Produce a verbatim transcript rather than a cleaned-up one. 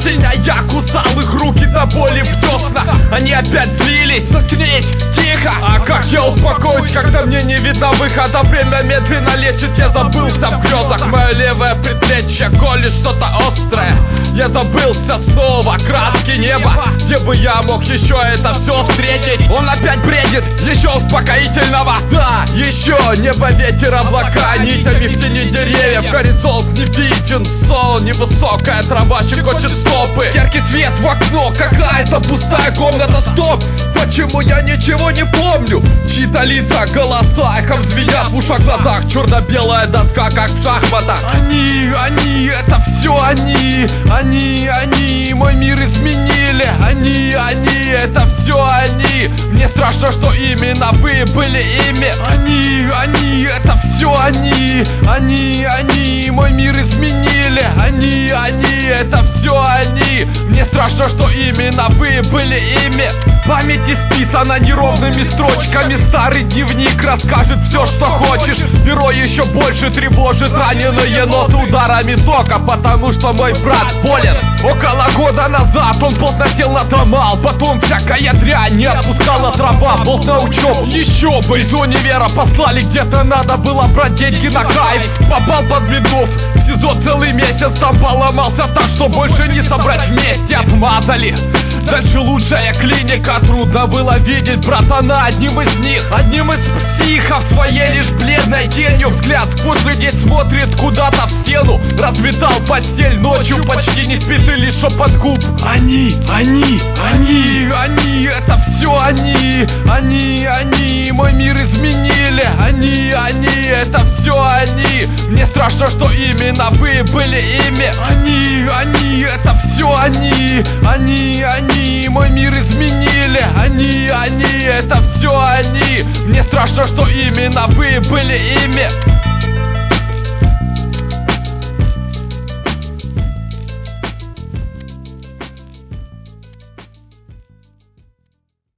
сильно я кусал их руки до боли в десна. Они опять злились, заткнись, тихо. А как я успокоюсь, когда мне не видно выхода? Время медленно лечит, я забылся в грезах. Мое левое предплечье колет что-то острое. Я забылся снова, краски неба. Где бы я мог еще это все встретить? Он опять бредит, еще успокоительного. Да, еще небо, ветер, облака, нитями в тени деревьев. Горизонт не виден, сон, невысокая трава щекочет стопы. Яркий свет в окно, какая-то пустая комната. Стоп, почему я ничего не помню? Чьи-то лица, голоса, эхом звенят в ушах, глазах. Черно-белая доска, как в шахматах. Они, они, это все они. Они, они, мой мир изменили. Они, они, это все они. Мне страшно, что именно вы были ими. Они, они, это все они. Они, они, мой мир изменили. Они, они, это все они. Мне страшно, что именно вы были ими. Память исписана неровными строчками. Старый дневник расскажет все, что хочешь. Герой еще больше тревожит раненый енот ударами тока, потому что мой брат болен. Около года назад он плотно сел на тамал. Потом всякая дрянь не отпускала трава. Болт на учебу, еще бы. Из универа послали, где-то надо было брать деньги на кайф. Попал под винтов, в СИЗО целый месяц. Там поломался так, что больше не собрать вместе. Отмазали. Дальше лучшая клиника. Трудно было видеть братана одним из них. Одним из психов, своей лишь бледной тенью. Взгляд сквозь людей смотрит куда-то в стену. Разметал постель ночью, почти не спит и лишь шепот губ. Они, они, они, они, это все они. Они, они, мой мир изменили. Они, они, это все они. Мне страшно, что именно вы были ими. Они, они, это все они. Они, они, мой мир изменили. Они, они, это все они. Мне страшно, что именно вы были ими.